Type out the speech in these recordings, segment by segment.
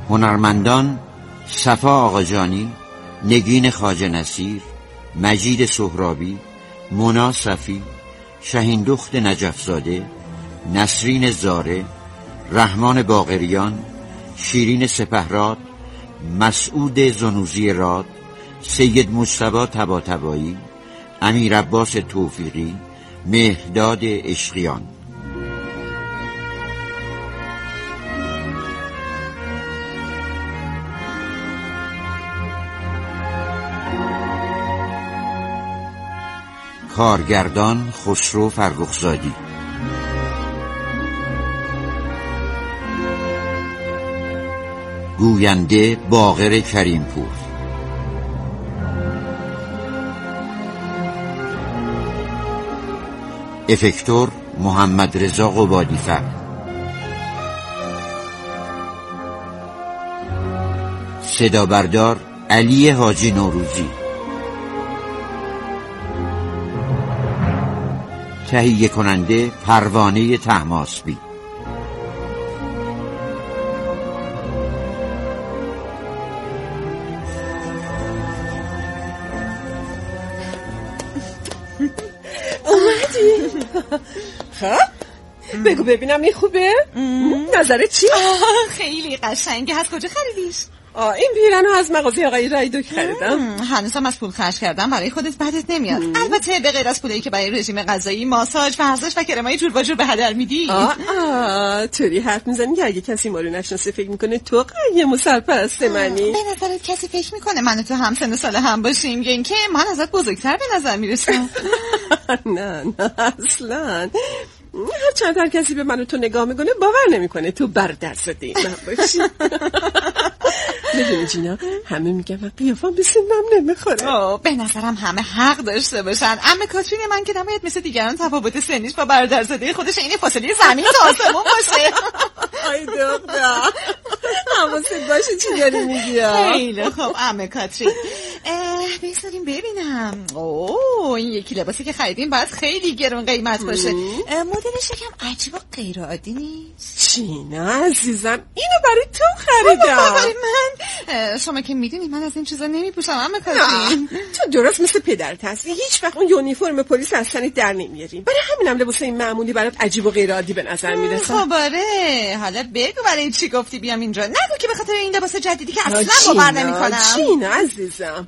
هنرمندان صفا آقاجانی، نگین خواجه نصیر، مجید سهرابی، مونا صفی، شهیندخت نجفزاده، نسرین زاره، رحمان باقریان، شیرین سپهراد، مسعود زنوزی راد، سید مجتبی طباطبایی، امیر عباس توفیقی، مهداد عشقیان. کارگردان خسرو فرخزادی. گوینده باقر کریمپور. افکتور محمد رضا قبادی‌فر. صدا بردار علی حاجی نوروزی. تهیه کننده پروانه طهماسبی. اومدی؟ خب بگو ببینم این خوبه؟ نظرت چیه؟ خیلی قشنگه. از کجا خریدیش؟ این پیرنو از مغازه آقای رایدوک خریدم. هنوزم از پول خرج کردم برای خودت بدت نمیاد. البته به غیر از پولی که برای رژیم غذایی، ماساژ، ورزش و کرمای جور و جور به هدر میدی. طوری حرف میزنی که اگه کسی ما رو نشناسه فکر میکنه تو قیم سرپرست منی. به نظرت کسی فکر میکنه من و تو هم سن و سال هم باشیم یا اینکه من ازت بزرگتر به نظر میرسم؟ نه اصلا. هر چند هر کسی به من و تو نگاه میکنه باور نمیکنه تو برادرزاده من باشی. میدونی جینا، همه میگن من قیافم به سنم نمیخوره. به نظرم همه حق داشته باشن. عمه کاترین من که نباید مثل دیگران تفاوت سنیش با برادرزاده خودش این فاصله زمین تا آسمون باشه. ای دختر، حواست باشه چی داری میگی. خیلی خوب عمه کاترین. بذاریم ببینم. این یکی لباسی که خریدیم باید خیلی گرون قیمت باشه. مدلش یکم عجیب و غیر عادی نیست؟ جینا عزیزم، اینو برای تو خریدم. برای من؟ شما که میدونی من از این چیزا نمیپوشم عمه کاترین. تو درست مثل پدرت هستی، هیچ وقت اون یونیفرم پلیس از تنت در نمیاریم. برای همینم لباسای معمولی برات عجیب و غیر عادی به نظر میرسه. خب آره، حالا بگو برای چی گفتی بیام اینجا. نگو که به خاطر این لباس جدیدی که اصلا باور نمیکنم. جینا عزیزم،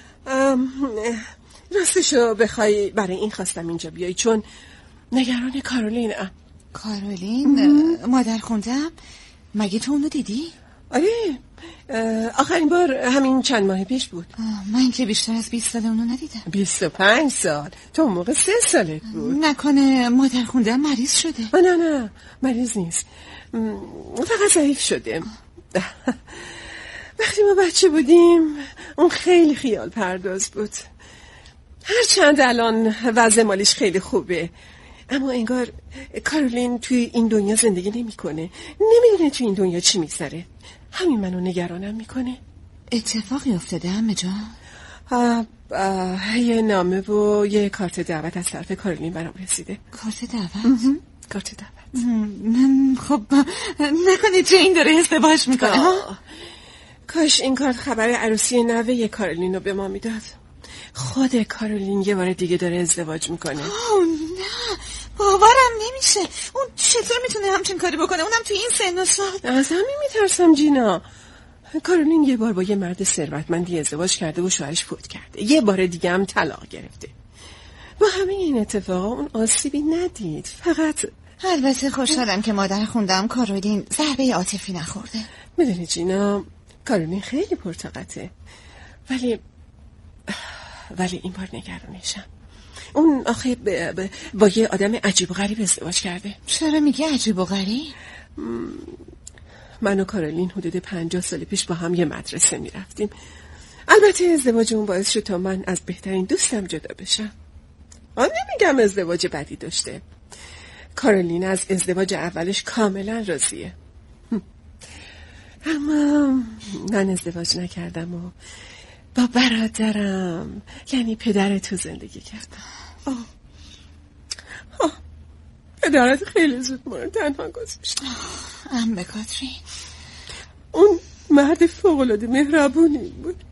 راستشو بخوای برای این خواستم اینجا بیای، چون نگران کارولینم. کارولین؟ مادر خوندم؟ مگه تو اونو دیدی؟ آره، آخرین بار همین چند ماه پیش بود. من که بیشتر از 20 سال اونو ندیدم. 25 سال؟ تو اون موقع 3 سالت بود. نکنه مادر خوندم مریض شده؟ نه مریض نیست، فقط ضعیف شده. وقتی ما بچه بودیم اون خیلی خیال پرداز بود. هرچند الان وضع مالیش خیلی خوبه، اما انگار کارولین توی این دنیا زندگی نمیکنه، نمیدونه توی این دنیا چی میگذره. همین منو نگرانم میکنه. اتفاقی افتاده عمه جان؟ یه نامه و یه کارت دعوت از طرف کارولین برام رسیده. کارت دعوت؟ کارت دعوت. خب نکنه چه این داره ازدواج میکنه؟ کاش این کارت خبر عروسی نوه کارولین رو به ما میداد. خود کارولین یه بار دیگه داره ازدواج میکنه. نه باورم نمیشه. اون چطور میتونه همچین کاری بکنه، اونم توی این سن و سال؟ از همین میترسم جینا. کارولین یه بار با یه مرد ثروتمندی ازدواج کرده و شوهرش فوت کرده، یه بار دیگه هم طلاق گرفته. با همه این اتفاقا اون آسیبی ندید. فقط البته خوشحالم که مادر خوندم کارولین ضربه عاطفی نخورده. میدونی جینا، کارولین خیلی پرطاقته، ولی این بار نگرانشم. اون آخه با یه آدم عجیب و غریب ازدواج کرده. چرا میگی عجیب و غریب؟ من و کارولین حدود 50 سال پیش با هم یه مدرسه میرفتیم. البته ازدواج اون باعث شد تا من از بهترین دوستم جدا بشم. نمیگم ازدواج بدی داشته. کارولین از ازدواج اولش کاملا راضیه. اما من ازدواج نکردم و با برادرم یعنی پدر تو زندگی کردم. پدرت خیلی زود ما رو تنها گذاشت. عمه کاترین، اون مرد فوق‌العاده مهربونی بود.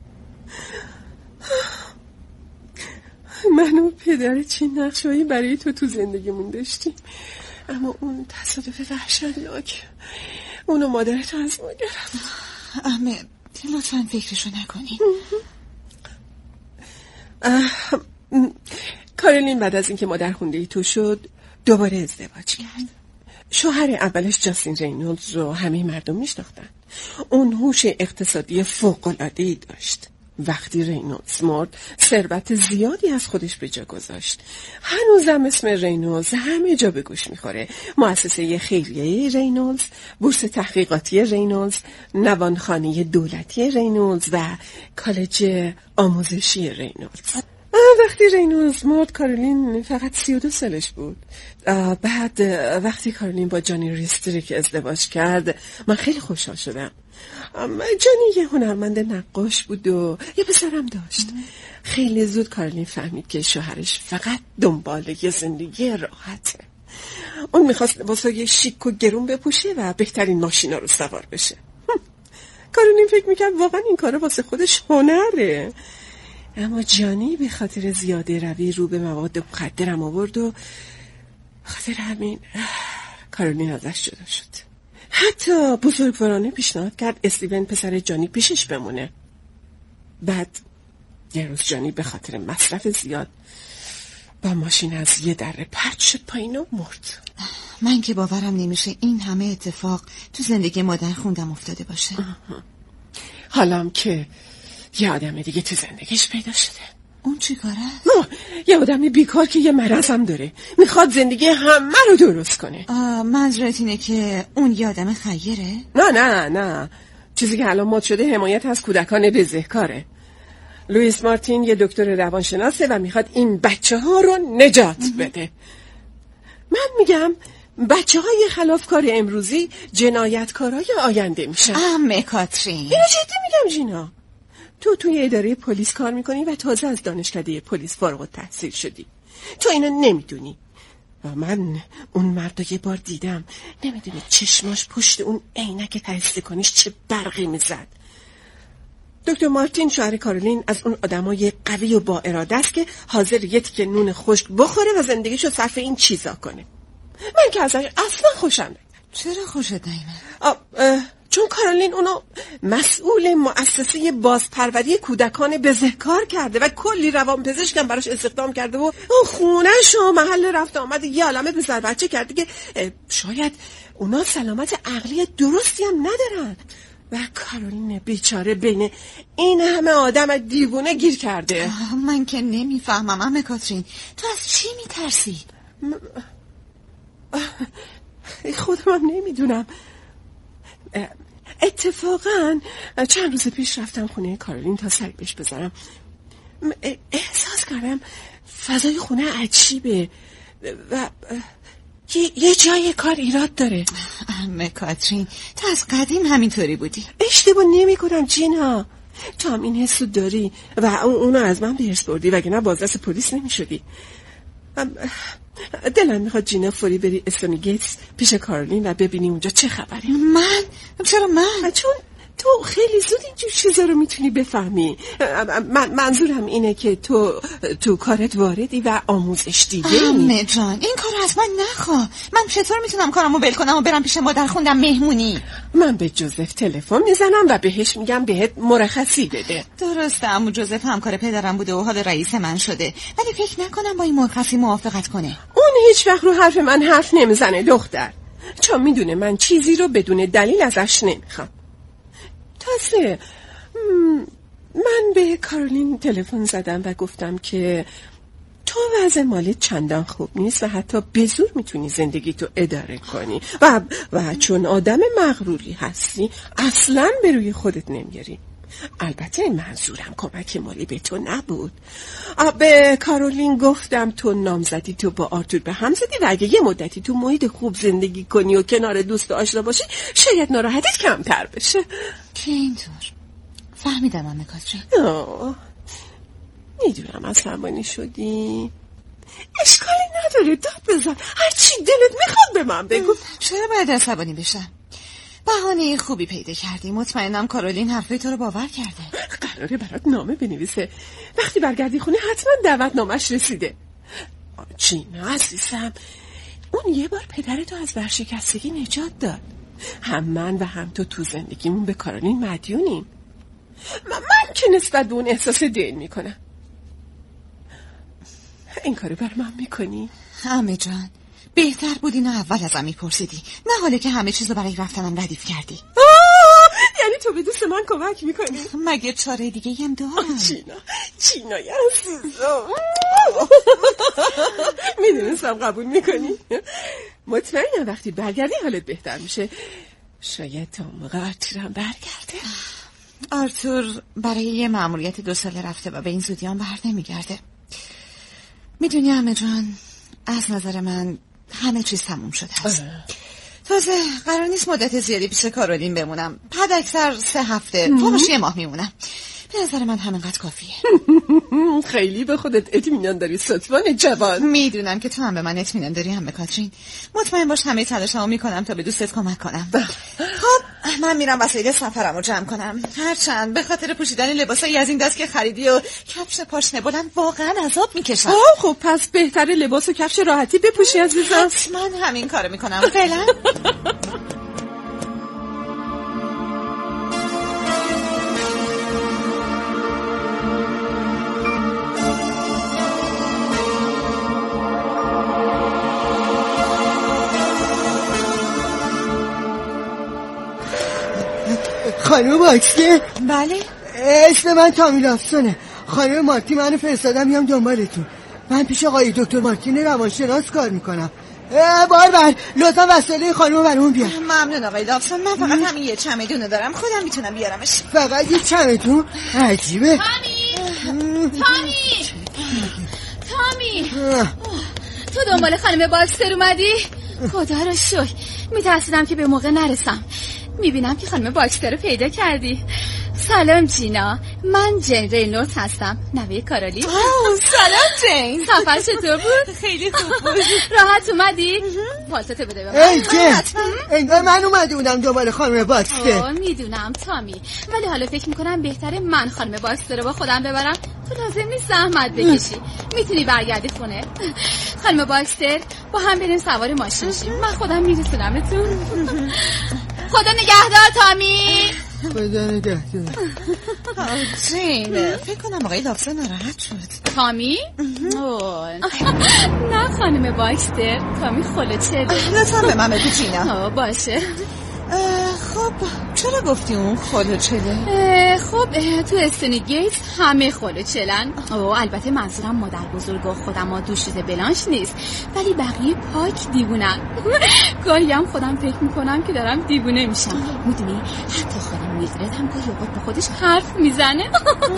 من و پدر چین نقشه‌ای برای تو زندگیمون داشتیم، اما اون تصادف وحشتناک اونو مادرت از ما گرفت. عمه لطفاً فکرشو نکنی. کارولین بعد از اینکه مادر خونده تو شد دوباره ازدواج کرد. شوهر اولش جاستین رینولدز رو همه مردم میشناختن. اون هوش اقتصادی فوق‌العاده‌ای داشت. وقتی رینولدز مرد ثروت زیادی از خودش به جا گذاشت. هنوزم اسم رینولدز همه جا به گوش میخوره. مؤسسه خیریه رینولدز، بورس تحقیقاتی رینولدز، نوانخانه دولتی رینولدز و کالج آموزشی رینولدز. وقتی رینولدز مرد کارولین فقط 32 سالش بود. بعد وقتی کارولین با جانی ریستریک ازدواج کرد من خیلی خوشحال شدم. جانی یه هنرمند نقاش بود و یه پسرم داشت. خیلی زود کارولین فهمید که شوهرش فقط دنبال یه زندگی راحته. اون میخواست لباسای شیک و گرون بپوشه و بهترین ماشینا رو سوار بشه. کارولین فکر میکرد واقعا این کارا واسه خودش هنره. اما جانی به خاطر زیاده روی رو به مواد مخدرم آورد و خاطر همین کارولین ازش جدا شد. حتی بزرگوارانه پیشنهاد کرد استیون پسر جانی پیشش بمونه. بعد یه روز جانی به خاطر مصرف زیاد با ماشین از یه دره پرت شد پایین و مرد. من که باورم نمیشه این همه اتفاق تو زندگی مادر خوندم افتاده باشه. حالام که یه آدم دیگه تو زندگیش پیدا شده. اون چی کاره؟ یه آدمی بیکار که یه مرض هم داره، میخواد زندگی همه رو درست کنه. منظورت اینه که اون یه آدم خیره؟ نه چیزی که الان مد شده حمایت از کودکان بزهکاره. لوئیس مارتین یه دکتر روانشناسه و میخواد این بچه ها رو نجات بده. من میگم بچه های خلافکار امروزی جنایتکارای آینده میشن. عمه کاترین، اینو جدی میگم جینا. تو توی اداره پلیس کار میکنی و تازه از دانشکده پلیس فارغ التحصیل شدی. تو اینو نمیدونی. و من اون مرد یه بار دیدم، نمیدونی چشماش پشت اون عینک ته سیلیکونیش چه برقی میزد. دکتر مارتین شوهر کارولین از اون آدمای قوی و با اراده است که حاضر یه تیکه نون خشک بخوره و زندگیشو صرف این چیزا کنه. من که ازش اصلا خوشم نمیاد. چرا خوشت نمیاد؟ چون کارولین اونو مسئول مؤسسه بازپروری کودکان بزهکار کرده و کلی روانپزشکم براش استخدام کرده و اون خونه‌ش و محل رفت آمد یه عالمه پسر بچه کرده که شاید اونا سلامت عقلی درستی هم ندارن و کارولین بیچاره بین این همه آدم دیوونه گیر کرده. من که نمیفهمم عمه کاترین، تو از چی میترسی؟ خودم هم نمیدونم. اتفاقا چند روز پیش رفتم خونه کارولین تا سری بهش بذارم. احساس کردم فضای خونه عجیبه و یه جای کار ایراد داره. عمه کاترین، تو از قدیم همینطوری بودی. اشتباه نمی کنم جینا، تو هم این حسو داری و اونو از من بهرس بردی وگرنه بازرس پلیس نمی شدی. دلم میخواد جینا فوری بری استونی گیتس پیش کارولین و ببینی اونجا چه خبره. من؟ چرا من؟ چون تو خیلی زود اینجور چیزا رو میتونی بفهمی. منظورم اینه که تو کارت واردی و آموزش دیده ای. عمه جان این کار از من نخواه. من چطور میتونم کارمو ول کنم و برم پیش مادر خوندم مهمونی؟ من به جوزف تلفن میزنم و بهش میگم بهت مرخصی بده. درسته عمو جوزف همکار پدرم بوده و حال رئیس من شده، ولی فکر نکنم با این مرخصی موافقت کنه. اون هیچ وقت رو حرف من حرف نمیزنه دختر، چون میدونه من چیزی رو بدون دلیل ازش نمیخوام. تازه من به کارولین تلفن زدم و گفتم که تو وضع مالیت چندان خوب نیست و حتی به زور میتونی زندگی تو اداره کنی و چون آدم مغروری هستی اصلاً به روی خودت نمیاری. البته منظورم کمک مالی به تو نبود. به کارولین گفتم تو نامزدی تو با آرتور به هم زدی و اگه یه مدتی تو محیط خوب زندگی کنی و کنار دوست آشنا باشی شاید ناراحتیت کمتر بشه. که اینطور فهمیدم عمه کاترین. میدونم عصبانی شدی، اشکالی نداره، داد بزن، هرچی دلت میخواد به من بگو. چرا باید عصبانی بشم؟ بهانه خوبی پیدا کردی. مطمئنم کارولین حرفای تو رو باور کرده. قراره برات نامه بنویسه. وقتی برگردی خونه حتما دعوتنامه‌اش رسیده. جینا عزیزم، اون یه بار پدرتو از ورشکستگی نجات داد. هم من و هم تو زندگیمون به کارولین مدیونیم. من که نسبت به اون احساس دین میکنم. این کارو بر من میکنی؟ عمه جان، بهتر بود اینو اول ازم میپرسیدی، نه حالا که همه چیزو برای رفتنم ردیف کردی. یعنی تو به دوست من کمک میکنی؟ مگه چاره دیگه هم دارم؟ جینا عزیزم، میدونستم قبول میکنی. مطمئنم وقتی برگردی حالت بهتر میشه. شاید تا موقع آرتورم برگرده. آرتور برای یه مأموریت 2 ساله رفته و به این زودی هم بر نمیگرده. میدونی عمه جان، از نظر من همه چیز تموم شده است. تازه قرار نیست مدت زیادی پیش کارولین بمونم. حد اکثر 3 هفته، فوقش 1 ماه میمونم. به نظر من همینقدر کافیه. خیلی به خودت اطمینان داری ستوان جوان. میدونم که تو هم به من اطمینان داری عمه کاترین. مطمئن باش همه تلاشمو میکنم تا به دوستت کمک کنم. خب من میرم وسایل سفرمو جمع کنم. هرچند به خاطر پوشیدن لباسایی از این دست که خریدی و کفش پاشنه بلند واقعا عذاب میکشم. خب پس بهتره لباس و کفش راحتی بپوشی عزیزم. حتما همین کارو میکنم. فعلا خانم باکسته؟ بله؟ اسم من تامی لافسونه. خانم مارتی منو فرستادم بیام دنبالتون. من پیش آقای دکتر مارتین روانشناس کار میکنم. بار لطفا وسایل خانم برامون بیار. ممنون آقای لافسون. من فقط همین یه چمدونو دارم، خودم میتونم بیارمش. فقط یه چمدون؟ عجیبه. تامی تو دنبال خانم باکستر اومدی؟ خدا رو شکر. میترسیدم که به موقع نرسم. میبینم که خانم باکستر رو پیدا کردی. سلام جینا، من جین رینولدز هستم، نوه کارولین. سلام جین. سفر چطور بود؟ خیلی خوب بود. راحت اومدی؟ پالتو بده به من. ای جین، انگار من اومده بودم دنبال خانم باکستر. میدونم تامی، ولی حالا فکر میکنم بهتره من خانم باکستر رو با خودم ببرم. تو لازم نیست زحمت بکشی، میتونی برگردی خونه. خانم باکستر با هم بریم سوار ماشین شیم، من خودم میرسونمتون. خدا نگهدار تامی. خدا نگهدار. جین، فکر کنم آقای لافسون ناراحت شد. تامی؟ نه خانم باکستر، تامی خلوچله. لطفا به من بگو جینا. باشه. خب چرا گفتی اون خلوچله؟ خب تو استونی گیت همه خلوچلن. البته منظورم مادر بزرگ و خودم ها دوشیزه بلانش نیست، ولی بقیه پاک دیوونن. گاهی هم خودم فکر میکنم که دارم دیوونه میشم. میدونی حتی خانم میلدرد هم گاهی اوقات با خودش حرف میزنه.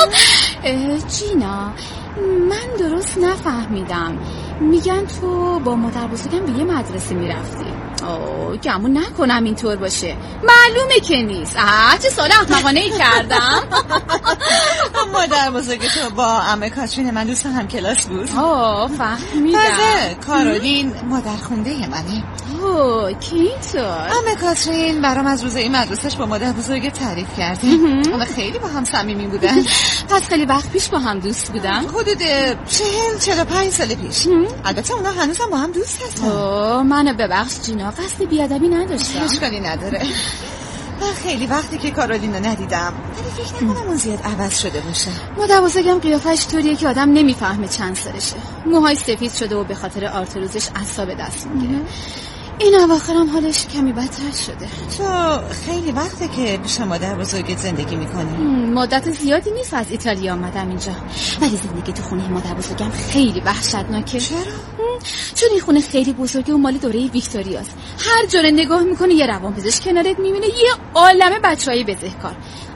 جینا، من درست نفهمیدم. میگن تو با مادر بزرگم به یه مدرسه میرفتی. گمون نکنم اینطور باشه. معلومه که نیست. چه سوال احمقانه‌ای کردم. مادر بزرگ تو با عمه کاترین من دوست هم کلاس بود. فهمیدم. کارولین مادر خونده منه. که اینطور؟ عمه کاترین برام از روزای مدرسه‌اش با مادر بزرگ تعریف کرده. اونا خیلی با هم صمیمی بودن. پس خیلی وقت پیش با هم دوست بودن؟ حدود 40-45 سال پیش. البته اونا هنوزم با هم دوست هستن. منو ببخش جینا، قصد بیادبی نداشتم. اشکالی نداره. من خیلی وقتی که کارولین رو ندیدم، ولی فکر نکنم اون زیاد عوض شده باشه. مادر بزرگم قیافش طوریه که آدم نمیفهمه چند سالشه. موهای سفید شده و به خاطر آرتروزش اعصاب دست میگیره. این اواخرم حالش کمی بدتر شده. تو خیلی وقته که پیش مادر بزرگت زندگی میکنی؟ مدت زیادی نیست از ایتالیا آمدم اینجا، ولی زندگی تو خونه مادر بزرگم خیلی وحشتناکه. چرا؟ چون این خونه خیلی بزرگه و مال دوره ویکتوریاست. هر جوره نگاه میکنه یه روانپزشک کنارت میبینه، یه عالمه بچهای بزهکار.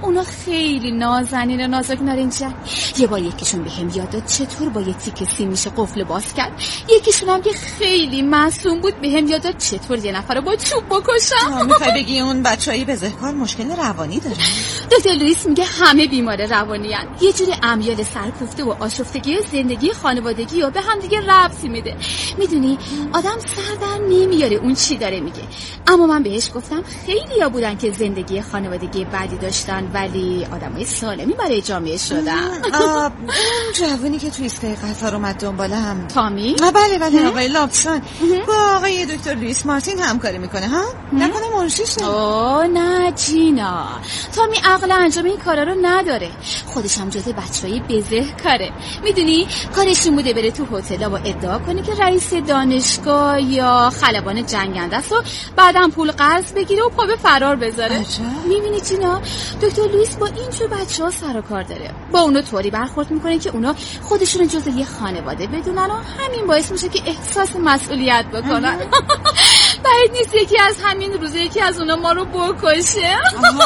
اونا خیلی نازنین و نازک نارنجن. یه بار یکیشون بهم یاد داد چطور با یه تیکه سیمیش قفل باز کرد. یکیشون هم که خیلی معصوم بود بهم یاد داد چطور یه نفر رو با چوب بکشم. میخوای بگی اون بچهای بزهکار مشکل روانی دارن؟ دکتر لوئیس میگه همه بیمار روانی ان. یه جوری امیال سرکوفته و آشفتگی زندگی خانوادگی و به هم دیگه ربطی میده. میدونی آدم سر در نمیاره اون چی داره میگه. اما من بهش گفتم خیلیا بودن که زندگی خانوادگی بدی داشتن ولی آدمای سالمی برای جامعه شدن. اون جوونی که تو ایستگاه قطار اومد دنبالم، تامی؟ بله آقای لابسون با آقای دکتر لوئیس مارتین همکاری میکنه ها؟ نکنه منشیشه؟ اوه نه جینا، تامی عقل انجام این کارا رو نداره. خودش هم جزو بچهای بزهکاره. میدونی کارش این بوده بره تو هتل‌ها و ادعا کنه که رئیس دانشگاه یا خلبان جنگنده است و بعدم پول قرض بگیره و پا به فرار بذاره. میبینی جینا دکتر لوئیس با اینجور بچه‌ها سر و کار داره. با اونا طوری برخورد میکنه که اونا خودشون جزو یه خانواده بدونن و همین باعث میشه که احساس مسئولیت بکنن. بعید نیست یکی از همین روزه یکی از اونا ما رو بکشه.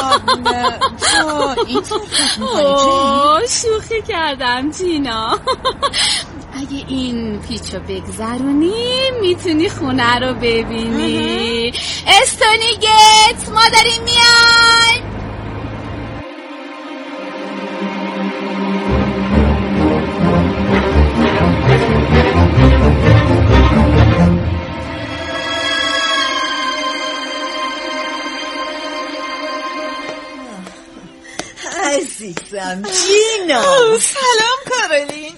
شوخی کردم جینا. اگه این پیچو بگذرونی میتونی خونه رو ببینی. استونیگت ما داریم میای. عزیزم جینا. سلام کارولین.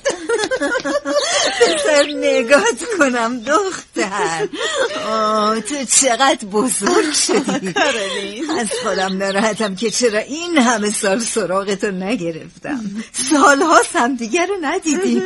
بذار نگات کنم دختر. تو چقدر بزرگ شدی کارولین. از خودم ناراحتم که چرا این همه سال سراغتو نگرفتم. سالهاست هم دیگر رو ندیدیم.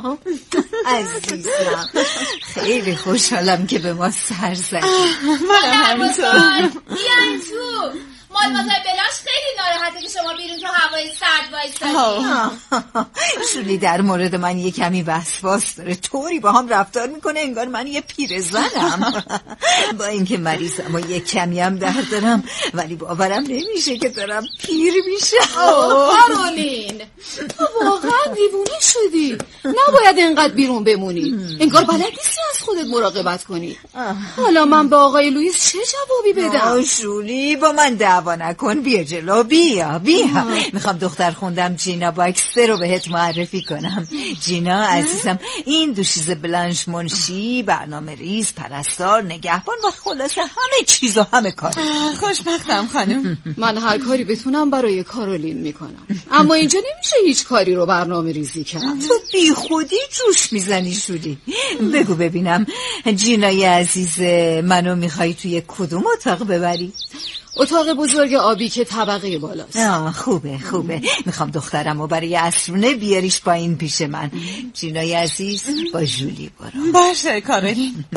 عزیزم خیلی خوشحالم که به ما سر زدی. من همینطور. بیاین تو. مادمازل بلاش خیلی ناراحته که شما بیرون تو هوای سرد وایسادی. شولی در مورد من یه کمی وسواس داره. طوری با هم رفتار میکنه انگار من یه پیرزنم. با اینکه مریضم و یه کمی هم درد دارم ولی باورم نمیشه که دارم پیر میشم. کارولین تو واقعا دیوونه شدی. نباید انقدر بیرون بمونی. انگار بلد نیستی از خودت مراقبت کنی. حالا من با آقای لوئیس چه جوابی بدم؟ شولی با من دعوا نکن. بیا جلو. بیا میخوام دختر خوندم جینا باکستر رو بهت معرفی کنم. جینا عزیزم این دوشیزه بلانش منشی، برنامه ریز، پرستار، نگهبان و خلاصه همه چیز و همه کار. خوشبختم خانم. من هر کاری بتونم برای کارولین میکنم اما اینجا نمیشه هیچ کاری رو برنامه ریزی کرد. تو بی خودی جوش میزنی شولی. بگو ببینم جینای عزیز منو میخوای توی کدوم اتاق ببری؟ اتاق بزرگ آبی که طبقه بالاست. خوبه. میخوام دخترم رو برای عصرونه بیاریش پایین پیش من. جینای عزیز با جولی برو. باشه کارولین.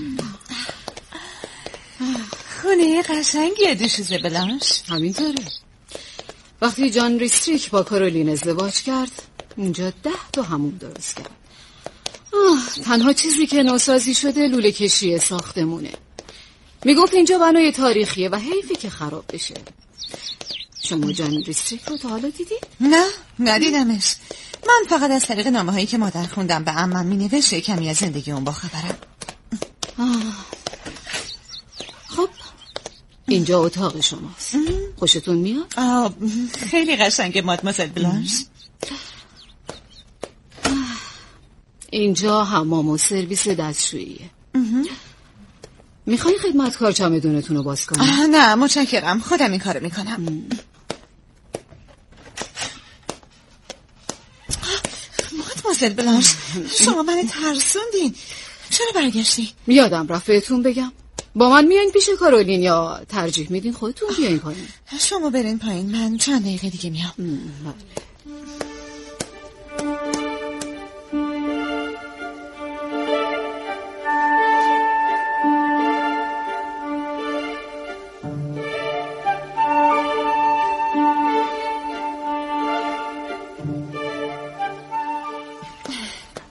خونه قشنگیه دوشیزه بلانش. همینطوره. وقتی جان ریستریک با کارولین ازدواج کرد اونجا 10 تا حموم درست کرد. تنها چیزی که نوسازی شده لوله کشی ساختمونه. میگفت اینجا بنای تاریخیه و حیفی که خراب بشه. شما جان ریستریک رو تا حالا دیدید؟ نه ندیدمش. من فقط از طریق نامه هایی که مادر خوندم به عمم مینوشت کمی از زندگی اون باخبرم. خب اینجا اتاق شماست. خوشتون میاد؟ خیلی قشنگه مادمازل بلانش. اینجا حمام و سرویس دستشوییه. میخوای خدمتکار چمدونتون رو باز کنی؟ نه متشکرم، خودم این کارو میکنم. مادمازل بلانش شما من ترسوندین. چرا برگشتی؟ یادم رفت بهتون بگم. با من میایین پیش کارولین یا ترجیح میدین خودتون بیاین پایین؟ شما برین پایین، من چند دقیقه دیگه میام. بله.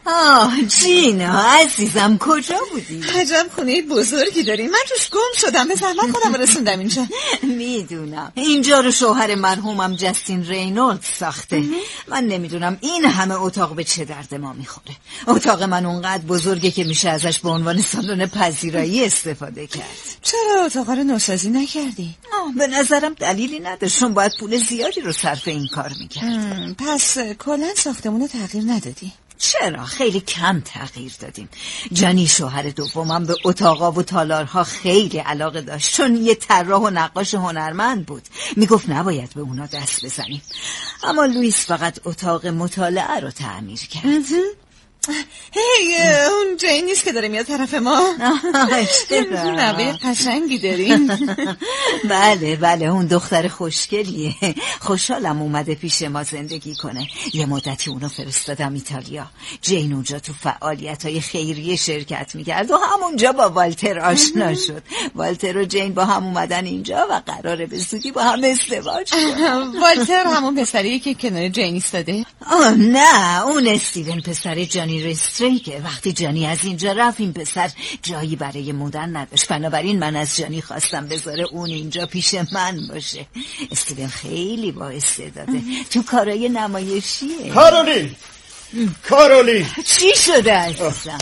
جینا عزیزم کجا بودی؟ عجب خونه بزرگی داریم. من توش گم شدم، به زحمت خودم رسوندم اینجا. میدونم اینجا رو شوهر مرحومم جستین رینولد ساخته. من نمیدونم این همه اتاق به چه درد ما میخوره. اتاق من اونقدر بزرگه که میشه ازش به عنوان سالن پذیرایی استفاده کرد. چرا اتاق رو نوسازی نکردی؟ به نظرم دلیلی نداره، چون باید پول زیادی رو صرف این کار میکرد. پس کلا ساختمون رو تغییر ندادی؟ چرا؟ خیلی کم تغییر دادیم. جانی شوهر دومم به اتاقا و تالارها خیلی علاقه داشت، چون یه طراح و نقاش هنرمند بود. میگفت نباید به اونا دست بزنیم. اما لوئیس فقط اتاق مطالعه رو تعمیر کرد. اون جین نیست که داره میاد طرف ما؟ نوه قشنگی داریم. بله اون دختر خوشگلیه. خوشحالم اومده پیش ما زندگی کنه. یه مدتی اونو فرستادم ایتالیا. جین اونجا تو فعالیت‌های خیریه شرکت میکرد و همونجا با والتر آشنا شد. والتر و جین با هم اومدن اینجا و قراره به زودی با هم ازدواج کنن. والتر همون پسریه که کنار جین ایستاده؟ نه، اون استیون پسر جانی رستریکه. وقتی جانی از اینجا رفت این پسر جایی برای موندن نداشت، بنابراین من از جانی خواستم بذاره اون اینجا پیش من باشه. استیون خیلی با استعداده، تو کارای نمایشیه. کارولین چی شده عزیزم؟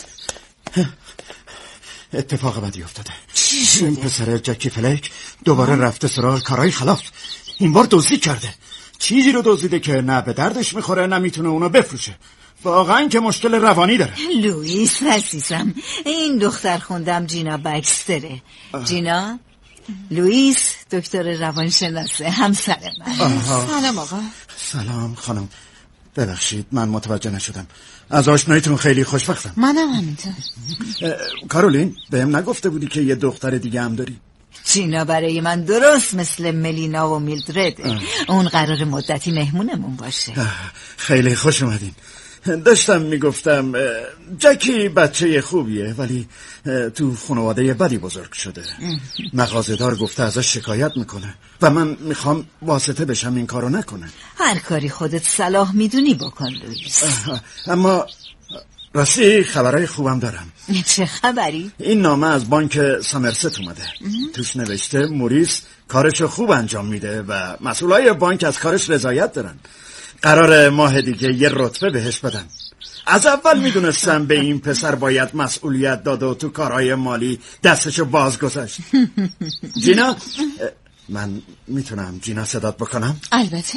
اتفاق بدی افتاده. چی شده؟ این پسر جکی فلک دوباره رفته سراغ کارهای خلاف. این بار دزدی کرده. چیزی رو دزدیده که نه به دردش میخوره نه میتونه اونو بفروشه. واقعا که مشکل روانی داره. لوئیس عزیزم، این دختر خوندم جینا بکستره. جینا؟ لوئیس دکتر روانشناسه، همسر من. سلام آقا. سلام خانم. ببخشید من متوجه نشدم. از آشناییتون خیلی خوشبختم. منم همینطور. کارولین بهم نگفته بودی که یه دختر دیگه هم داری؟ جینا برای من درست مثل ملینا و میلدرده. اون قرار مدتی مهمونمون باشه. خیلی خوش اومدین. داشتم میگفتم جکی بچه خوبیه ولی تو خانواده بدی بزرگ شده. مغازه‌دار گفته ازش شکایت میکنه و من میخوام واسطه بشم این کارو نکنه. هر کاری خودت صلاح میدونی بکن لوئیس. اما راستی خبرای خوبم دارم. چه خبری؟ این نامه از بانک سامرست اومده. توش نوشته موریس کارشو خوب انجام میده و مسئولای بانک از کارش رضایت دارن. قرار ماه دیگه یه رتبه بهش بدن. از اول میدونستم به این پسر باید مسئولیت داد و تو کارهای مالی دستشو باز گذاشت. جینا، من میتونم جینا صدات بکنم؟ البته.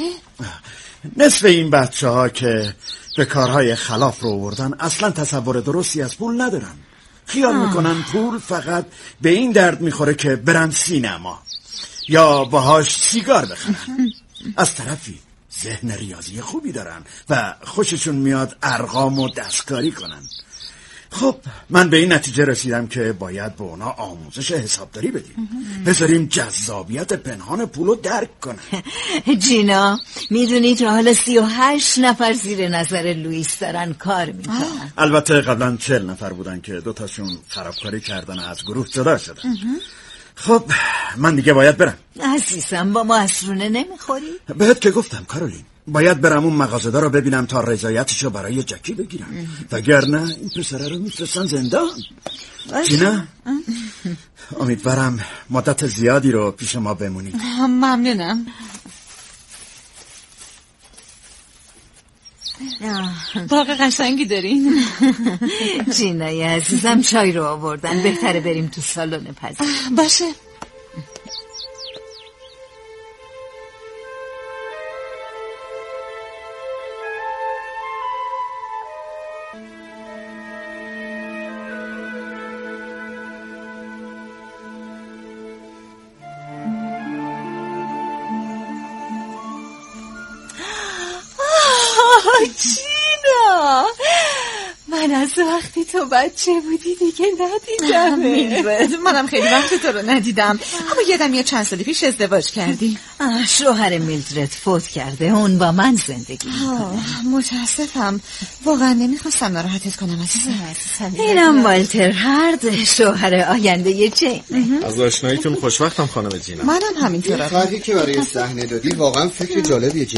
نصف این بچه ها که به کارهای خلاف رو آوردن اصلا تصور درستی از پول ندارن. خیال میکنن پول فقط به این درد میخوره که برن سینما یا باهاش سیگار بخرن. از طرفی ذهن ریاضی خوبی دارن و خوششون میاد ارقام و دستکاری کنن. خب من به این نتیجه رسیدم که باید به اونا آموزش حسابداری بدیم. بذاریم جذابیت پنهان پولو درک کنن. جینا میدونی تا حالا 38 نفر زیر نظر لوئیس دارن کار میکنن. البته قبلا 40 نفر بودن که دوتاشون خرابکاری کردن و از گروه جدا شدن. خب من دیگه باید برم. عزیزم با ما عصرونه نمیخوری؟ بهت که گفتم کارولین، باید برم اون مغازه‌دار رو ببینم تا رضایتشو برای جکی بگیرم، وگرنه این پسره رو میفرستن زندان. جینا امیدوارم مدت زیادی رو پیش ما بمونی. ممنونم. باغ قشنگی دارین. جینای عزیزم چای رو آوردن، بهتره بریم تو سالن پذیرایی. باشه. جینا، من از وقتی تو بچه بودی دیگه ندیدم. منم خیلی وقت تو رو ندیدم. اما یادم یه چند سال پیش ازدواج کردی. شوهر میلدرد فوت کرده، اون با من زندگی میکنه. متاسفم، واقعا نمیخواستم ناراحتت کنم عزیزم. اینم والتر هارد، شوهر آینده جین. از آشناییتون خوشوقتم خانم جینا. منم همینطورم. قضیه که برای صحنه دادی واقعا فکر جالبیه جین.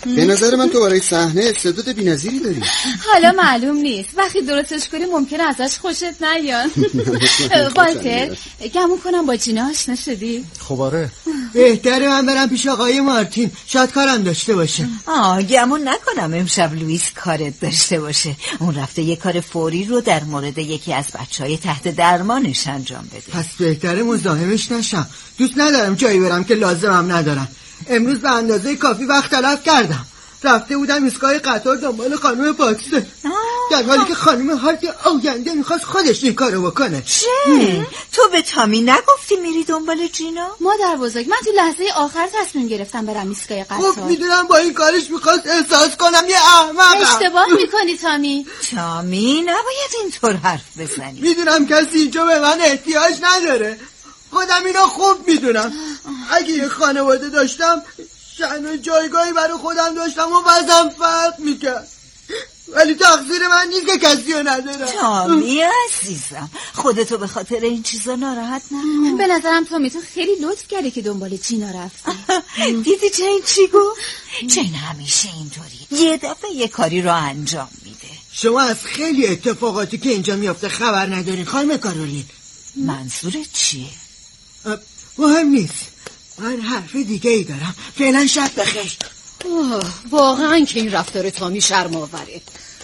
به نظر من تو برای صحنه استعداد بی‌نظیری داری. حالا معلوم نیست، وقتی درستش کنی ممکنه ازش خوشت نیاد. والتر، گمون کنم با جینا آشنا شدی؟ خب آره. بهتره من برم پیش آقای مارتین، شاید کارم داشته باشه. گمون نکنم امشب لوئیس کارت داشته باشه. اون رفته یه کار فوری رو در مورد یکی از بچهای تحت درمانش انجام بده. پس بهتره مزاحمش نشم. دوست ندارم جایی برم که لازمم ندارم. امروز به اندازه کافی وقت تلف کردم. رفته بودم ایستگاه قطار دنبال خانم پاکسته، در حالی که خانم هارت آینده میخواست خودش این کارو بکنه. تو به تامی نگفتی میری دنبال جینا؟ مادر بزرگ، من تو لحظه آخر تصمیم گرفتم برم ایستگاه قطار. خب میدونم با این کارش میخواست احساس کنم یه احمقم. اشتباه میکنی تامی. نباید اینطور حرف بزنی. میدونم کسی اینجا به من احتیاج نداره، خودم اینو خوب میدونم. اگه یه خانواده داشتم شأن و جایگاهی برای خودم داشتم و وضعم فرق میکرد، ولی تقصیر من نیست که کسی رو ندارم. تامی عزیزم، خودتو به خاطر این چیزا ناراحت نکن. به نظرم تامی تو خیلی لطف کردی که دنبال جینا رفتی. دیدی جین چی گفت؟ جین همیشه اینطوری، یه دفعه یه کاری رو انجام میده. شما از خیلی اتفاقاتی که اینجا میافته خبر ندارین خانم کارولین. منظورت چیه؟ مهم نیست، من حرف دیگه ای دارم. فعلا شب بخیر. واقعا که این رفتار تامی شرم‌آوره.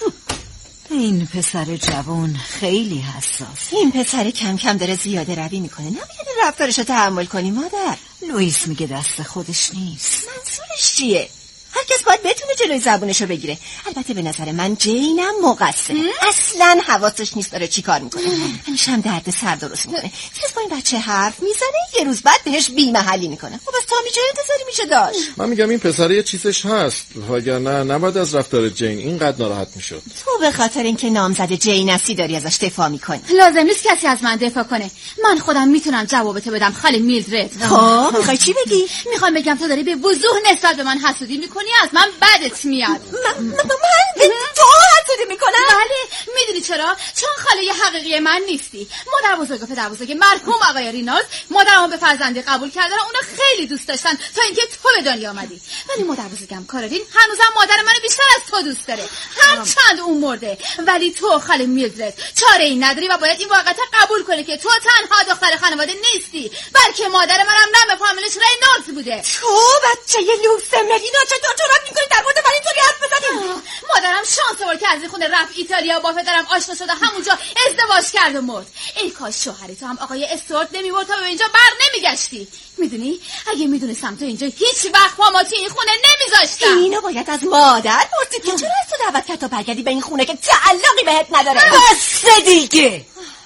این پسر جوان خیلی حساس. این پسر کم کم داره زیاده روی میکنه. نباید رفتارشو تحمل کنی مادر. لوئیس میگه دست خودش نیست. منظورش چیه؟ هر کس باید بتونه جلوی زبونشو بگیره. البته به نظر من جینم مقصره. اصلا حواسش نیست داره چی کار میکنه. همیشه هم درد سر درست میکنه. فرض با این بچه حرف میزنه، یه روز بعد بهش بی‌محلی میکنه. خب از تامی چه انتظاری میشه داشت؟ من میگم این پسر یه چیزش هست، وگرنه نباید از رفتار جین اینقدر ناراحت میشد. تو به خاطر اینکه نامزد جین هستی داری ازش دفاع میکنی. لازم نیست کسی از من دفاع کنه. من خودم میتونم جوابتو بدم خاله میلدرد. خب میخوای چی بگی؟ میخوام بگم تو داری به وضوح نسبت به من حسودی میکنی، از من بدت میاد. من تو حسودی میکنم؟ بله، میدونی چرا؟ چون خاله حقیقی من نیستی. مادر بزرگ و پدر بزرگ مرحوم آقای رینالد مادرمو به فرزندی قبول کردن و اونا خیلی دوست داشتن تا اینکه تو به دنیا اومدی. ولی مادر بزرگم کارولین هنوزم مادر منو بیشتر از تو دوست داره، هرچند اون مرده. ولی تو خاله میلدرد چاره ای نداری و باید این واقعیت قبول کنی که تو تنها دختر خانواده نیستی، بلکه مادر منم نام فامیلش رینالد بوده. تو بچه لوسه مدینا چطور جرأت میکنی در مورد من اینطوری حرف بزنی؟ مادرم شانس آورد که از این خونه رفت ایتالیا، با پدرم آشنا شد و همونجا ازدواج کرد و مرد. ای کاش شوهری تو هم آقای استوارت نمی‌مرد تا به اینجا بر نمیگشتی. میدونی اگه میدونستم تو اینجا هیچ وقت ما تو این خونه نمیذاشتم. اینو باید از مادر پرسید که چرا از تو دعوت کرد تا برگردی به این خونه که تعلقی بهت نداره. بس دیگه،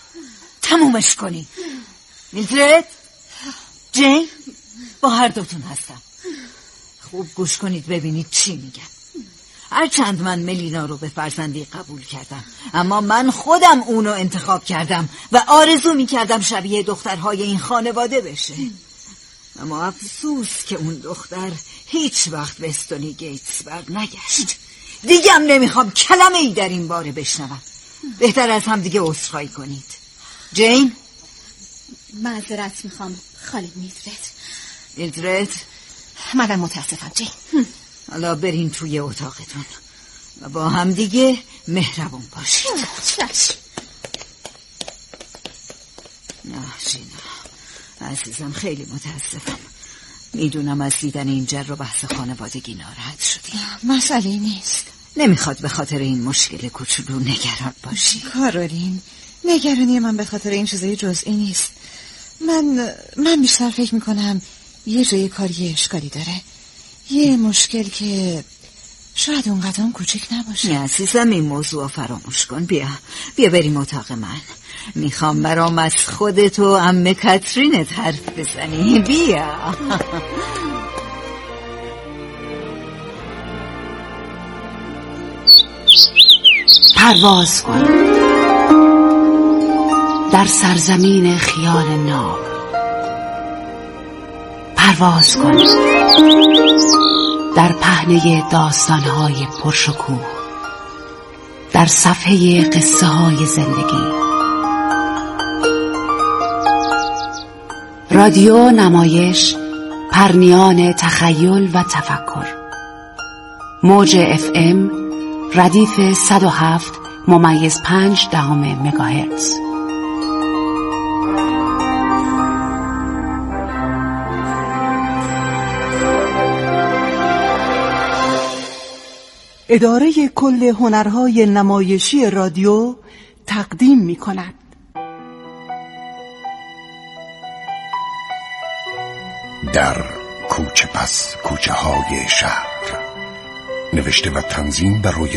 تمومش کنی. میلدرد، جین، با هر دوتون هستم. خوب گوش کنید ببینید چی میگم. هرچند من ملینا رو به فرزندی قبول کردم، اما من خودم اونو انتخاب کردم و آرزو میکردم شبیه دخترهای این خانواده بشه. اما افسوس که اون دختر هیچ وقت به استونی گیتس بر نگشت. دیگم نمیخوام کلمه ای در این باره بشنوم. بهتر از هم دیگه عذرخواهی کنید. جین، معذرت میخوام خاله میلدرد. منم متاسفم جین. حالا برین توی اتاقتون و با هم دیگه مهربون باشید. چشم. نه جینا عزیزم، خیلی متاسفم. میدونم از دیدن این جر و بحث خانوادگی ناراحت شدی. مسئله نیست. نمیخواد به خاطر این مشکل کوچولو نگران باشی. کارولین، نگرانی من به خاطر این چیزای جزئی نیست. من بیشتر فکر میکنم یه جای کاری اشکالی داره، یه مشکل که شاید اونقدر کوچک نباشه. نه عزیزم، این موضوع فراموش کن. بیا بریم اتاق من. میخوام برام از خودت و عمه کاترینت حرف بزنی. بیا. پرواز کن در سرزمین خیال ناب. پرواز کن در پهنه داستان‌های پرشکوه، در صفحه قصه‌های زندگی. رادیو نمایش، پرنیان تخیل و تفکر. موج FM ردیف 107.5 مگاهرتز. اداره کل هنرهای نمایشی رادیو تقدیم می کند. در کوچه پس کوچه های شهر، نوشته و تنظیم بر روی